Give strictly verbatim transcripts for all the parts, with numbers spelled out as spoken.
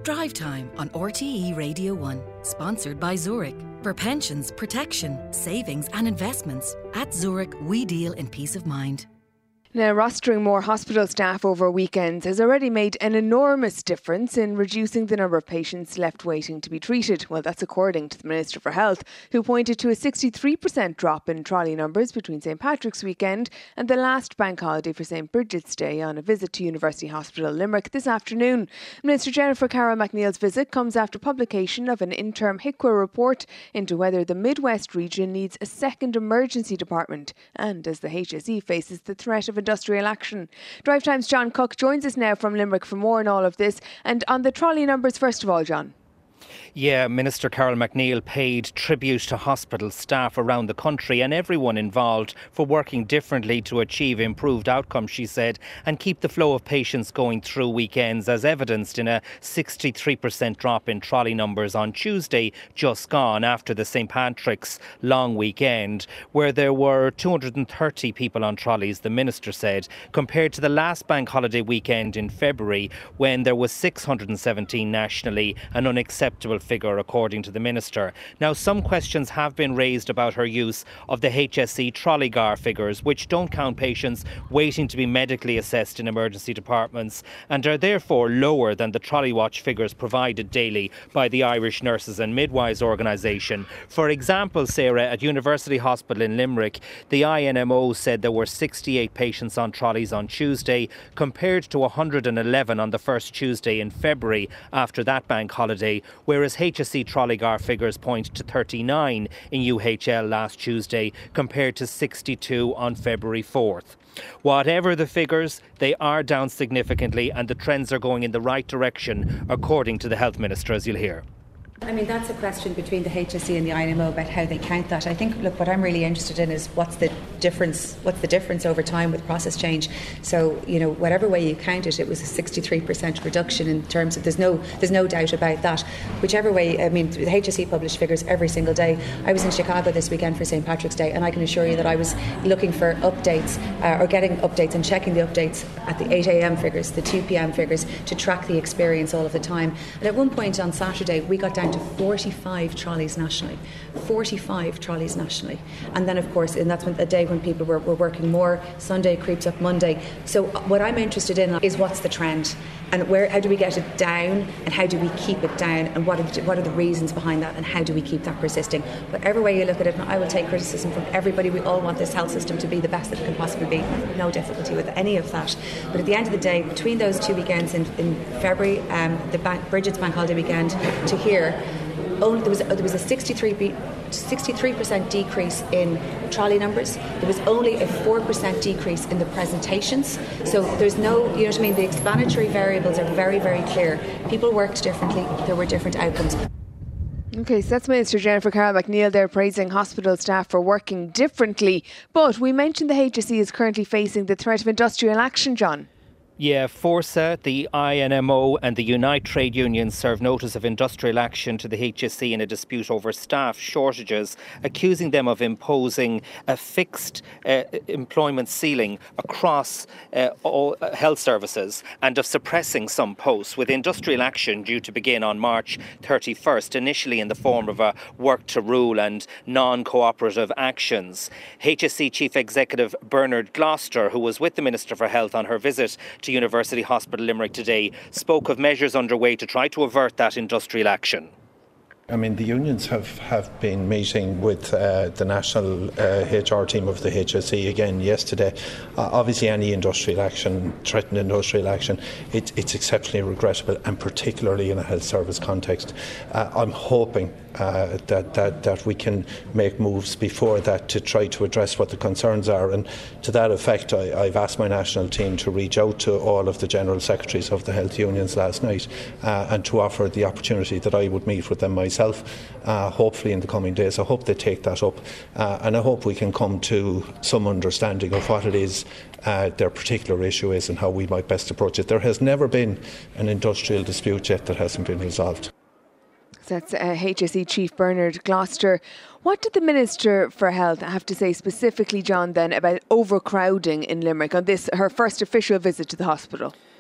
Drive Time on R T E Radio one, sponsored by Zurich. For pensions, protection, savings and investments, at Zurich we deal in peace of mind. Now, rostering more hospital staff over weekends has already made an enormous difference in reducing the number of patients left waiting to be treated. Well, that's according to the Minister for Health, who pointed to a sixty-three percent drop in trolley numbers between St Patrick's weekend and the last bank holiday for St Bridget's Day on a visit to University Hospital Limerick this afternoon. Minister Jennifer Carroll MacNeill's visit comes after publication of an interim H I C W A report into whether the Midwest region needs a second emergency department and as the H S E faces the threat of industrial action. Drive Time's John Cook joins us now from Limerick for more on all of this. And on the trolley numbers, first of all, John. Yeah, Minister Carroll MacNeill paid tribute to hospital staff around the country and everyone involved for working differently to achieve improved outcomes, she said, and keep the flow of patients going through weekends, as evidenced in a sixty-three percent drop in trolley numbers on Tuesday just gone after the St Patrick's long weekend, where there were two hundred thirty people on trolleys, the Minister said, compared to the last bank holiday weekend in February when there was six hundred seventeen nationally, an unacceptable figure according to the Minister. Now, some questions have been raised about her use of the H S E trolley gar figures, which don't count patients waiting to be medically assessed in emergency departments and are therefore lower than the trolley watch figures provided daily by the Irish Nurses and Midwives organisation. For example, Sarah, at University Hospital in Limerick, the I N M O said there were sixty-eight patients on trolleys on Tuesday compared to one hundred eleven on the first Tuesday in February after that bank holiday, whereas H S E trolley gar figures point to thirty-nine in U H L last Tuesday compared to sixty-two on February fourth. Whatever the figures, they are down significantly and the trends are going in the right direction, according to the Health Minister, as you'll hear. I mean, that's a question between the H S E and the I N M O about how they count that. I think, look, what I'm really interested in is what's the difference what's the difference over time with process change. So, you know, whatever way you count it, it was a sixty-three percent reduction in terms of, there's no there's no doubt about that. Whichever way, I mean, the H S E publish figures every single day. I was in Chicago this weekend for St Patrick's Day, and I can assure you that I was looking for updates uh, or getting updates and checking the updates at the eight a.m. figures, the two p.m. figures, to track the experience all of the time. And at one point on Saturday, we got down to forty-five trolleys nationally. forty-five trolleys nationally. And then, of course, and that's when, a day when people were, were working more. Sunday creeps up Monday. So what I'm interested in is what's the trend and where, how do we get it down and how do we keep it down and what are, the, what are the reasons behind that and how do we keep that persisting. Whatever way you look at it, I will take criticism from everybody. We all want this health system to be the best that it can possibly be. No difficulty with any of that. But at the end of the day, between those two weekends in, in February, um, the bank, Bridget's bank holiday weekend to here, Only, there was there was a sixty-three percent decrease in trolley numbers. There was only a four percent decrease in the presentations. So there's no, you know what I mean, the explanatory variables are very, very clear. People worked differently. There were different outcomes. OK, so that's Minister Jennifer Carroll MacNeill there praising hospital staff for working differently. But we mentioned the H S E is currently facing the threat of industrial action, John. Yeah, Forsa, the I N M O and the Unite trade unions served notice of industrial action to the H S E in a dispute over staff shortages, accusing them of imposing a fixed uh, employment ceiling across uh, all uh, health services and of suppressing some posts, with industrial action due to begin on March thirty-first, initially in the form of a work to rule and non-cooperative actions. H S E Chief Executive Bernard Gloucester, who was with the Minister for Health on her visit to University Hospital Limerick today, spoke of measures underway to try to avert that industrial action. I mean, the unions have, have been meeting with uh, the national uh, H R team of the H S E again yesterday. Uh, obviously, any industrial action, threatened industrial action, it, it's exceptionally regrettable, and particularly in a health service context. Uh, I'm hoping uh, that, that, that we can make moves before that to try to address what the concerns are. And to that effect, I, I've asked my national team to reach out to all of the general secretaries of the health unions last night uh, and to offer the opportunity that I would meet with them myself, uh, hopefully in the coming days. I hope they take that up uh, and I hope we can come to some understanding of what it is uh, their particular issue is and how we might best approach it. There has never been an industrial dispute yet that hasn't been resolved. That's uh, H S E Chief Bernard Gloucester. What did the Minister for Health have to say specifically, John, then, about overcrowding in Limerick on this, her first official visit to the hospital?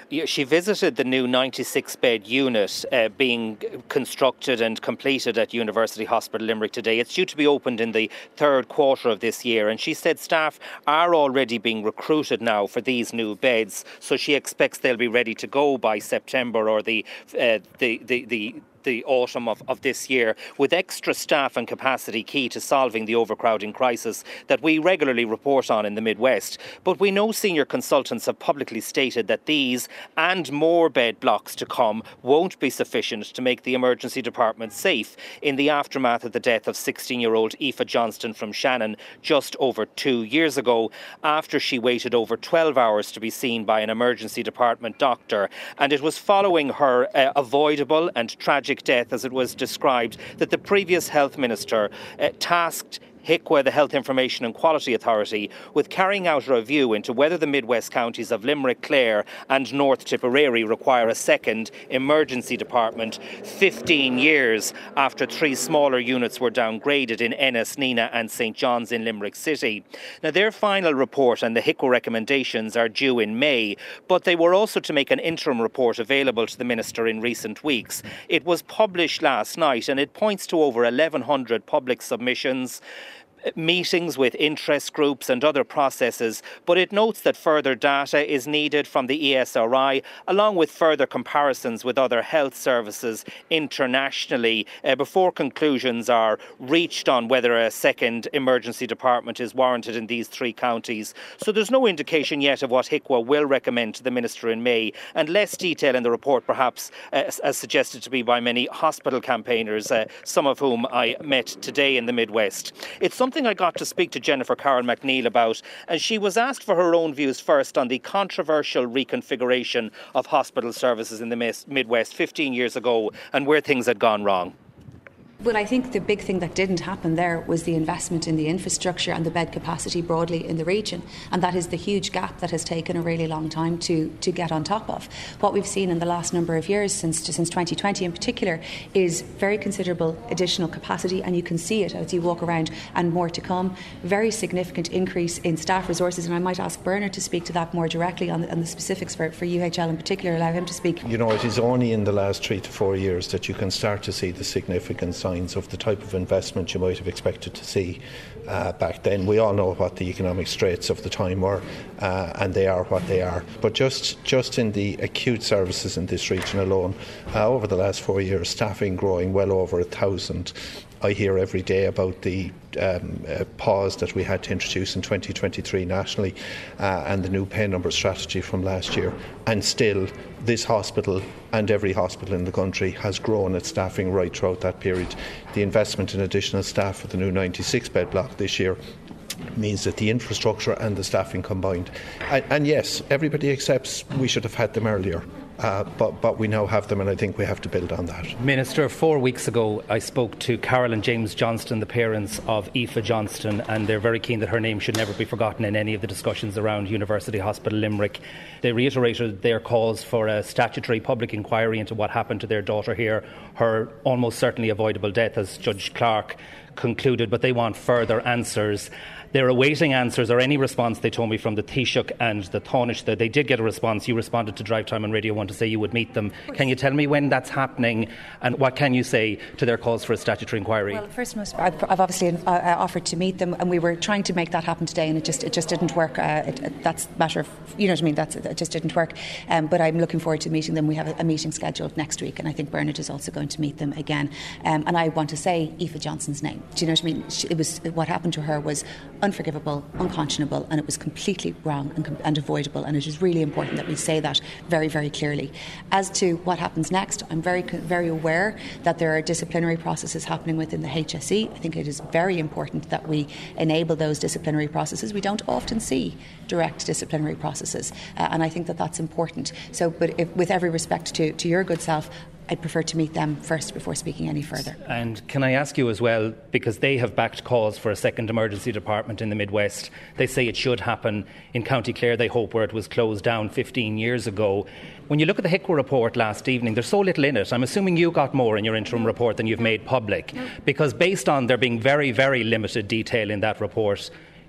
She visited the new ninety-six bed unit uh, being constructed and completed at University Hospital Limerick today. It's due to be opened in the third quarter of this year, and she said staff are already being recruited now for these new beds, so she expects they'll be ready to go by September or the uh, the, the the the autumn of, of this year, with extra staff and capacity key to solving the overcrowding crisis that we regularly report on in the Midwest. But we know senior consultants have publicly stated that these and more bed blocks to come won't be sufficient to make the emergency department safe in the aftermath of the death of sixteen-year-old Aoife Johnston from Shannon just over two years ago, after she waited over twelve hours to be seen by an emergency department doctor. And it was following her uh, avoidable and tragic death, as it was described, that the previous health minister uh, tasked H I C W A, the Health Information and Quality Authority, with carrying out a review into whether the Midwest counties of Limerick, Clare and North Tipperary require a second emergency department fifteen years after three smaller units were downgraded in Ennis, Neenah and St John's in Limerick City. Now, their final report and the H I C W A recommendations are due in May, but they were also to make an interim report available to the Minister in recent weeks. It was published last night and it points to over eleven hundred public submissions, meetings with interest groups and other processes, but it notes that further data is needed from the E S R I, along with further comparisons with other health services internationally, uh, before conclusions are reached on whether a second emergency department is warranted in these three counties. So there's no indication yet of what H I C W A will recommend to the Minister in May, and less detail in the report perhaps, uh, as suggested to be by many hospital campaigners, uh, some of whom I met today in the Midwest. It's something I got to speak to Jennifer Carroll McNeil about, and she was asked for her own views first on the controversial reconfiguration of hospital services in the Midwest fifteen years ago and where things had gone wrong. Well, I think the big thing that didn't happen there was the investment in the infrastructure and the bed capacity broadly in the region, and that is the huge gap that has taken a really long time to, to get on top of. What we've seen in the last number of years, since since twenty twenty in particular, is very considerable additional capacity, and you can see it as you walk around, and more to come. Very significant increase in staff resources, and I might ask Bernard to speak to that more directly on the, on the specifics for, for U H L in particular. Allow him to speak. You know, it is only in the last three to four years that you can start to see the significance of the type of investment you might have expected to see uh, back then. We all know what the economic straits of the time were, uh, and they are what they are. But just just in the acute services in this region alone, uh, over the last four years, staffing growing well over a thousand. I hear every day about the um, uh, pause that we had to introduce in twenty twenty-three nationally uh, and the new pay number strategy from last year. And still, this hospital and every hospital in the country has grown its staffing right throughout that period. The investment in additional staff for the new ninety-six bed block this year means that the infrastructure and the staffing combined. And, and yes, everybody accepts we should have had them earlier. Uh, but, but we now have them, and I think we have to build on that. Minister, four weeks ago I spoke to Carol and James Johnston, the parents of Aoife Johnston, and they're very keen that her name should never be forgotten in any of the discussions around University Hospital Limerick. They reiterated their calls for a statutory public inquiry into what happened to their daughter here, her almost certainly avoidable death, as Judge Clark concluded, but they want further answers. They're awaiting answers or any response, they told me, from the Taoiseach and the Taoiseach. They did get a response. You responded to Drive Time on Radio one to say you would meet them. Can you tell me when that's happening, and what can you say to their calls for a statutory inquiry? Well, first and foremost, I've, I've obviously uh, offered to meet them, and we were trying to make that happen today, and it just it just didn't work. Uh, it, it, that's a matter of, you know what I mean, that's, it just didn't work. Um, but I'm looking forward to meeting them. We have a, a meeting scheduled next week, and I think Bernard is also going to meet them again. Um, and I want to say Aoife Johnston's name. Do you know what I mean? She, it was, what happened to her was unforgivable, unconscionable, and it was completely wrong and, and avoidable, and it is really important that we say that very, very clearly. As to what happens next, I'm very, very aware that there are disciplinary processes happening within the H S E. I think it is very important that we enable those disciplinary processes. We don't often see direct disciplinary processes, uh, and I think that that's important. So, but if, with every respect to, to your good self, I'd prefer to meet them first before speaking any further. And can I ask you as well, because they have backed calls for a second emergency department in the Midwest. They say it should happen in County Clare, they hope, where it was closed down fifteen years ago. When you look at the H I C W A report last evening, there's so little in it. I'm assuming you got more in your interim report than you've made public, because based on there being very, very limited detail in that report,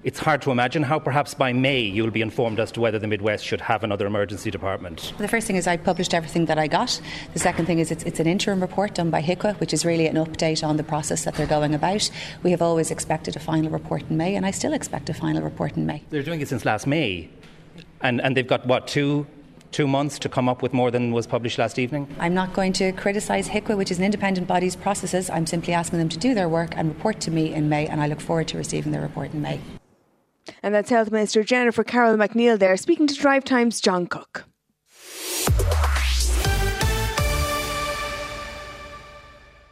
it's hard to imagine how perhaps by May you'll be informed as to whether the Midwest should have another emergency department. The first thing is I published everything that I got. The second thing is it's, it's an interim report done by H I C W A, which is really an update on the process that they're going about. We have always expected a final report in May, and I still expect a final report in May. They're doing it since last May, and, and they've got, what, two... two months to come up with more than was published last evening? I'm not going to criticise H I C W A, which is an independent body's processes. I'm simply asking them to do their work and report to me in May, and I look forward to receiving their report in May. And that's Health Minister Jennifer Carroll MacNeill there, speaking to Drive Time's John Cook.